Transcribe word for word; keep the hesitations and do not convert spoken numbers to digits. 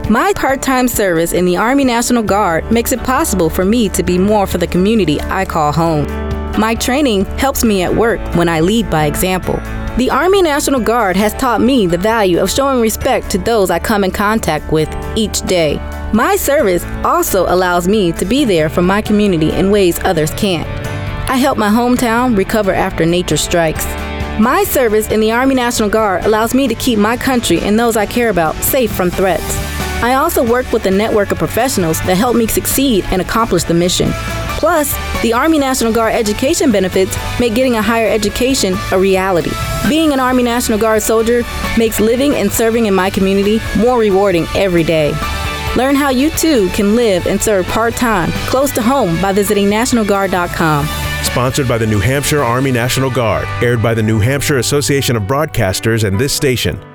My part-time service in the Army National Guard makes it possible for me to be more for the community I call home. My training helps me at work when I lead by example. The Army National Guard has taught me the value of showing respect to those I come in contact with each day. My service also allows me to be there for my community in ways others can't. I help my hometown recover after nature strikes. My service in the Army National Guard allows me to keep my country and those I care about safe from threats. I also work with a network of professionals that help me succeed and accomplish the mission. Plus, the Army National Guard education benefits make getting a higher education a reality. Being an Army National Guard soldier makes living and serving in my community more rewarding every day. Learn how you too can live and serve part-time, close to home by visiting national guard dot com. Sponsored by the New Hampshire Army National Guard. Aired by the New Hampshire Association of Broadcasters and this station.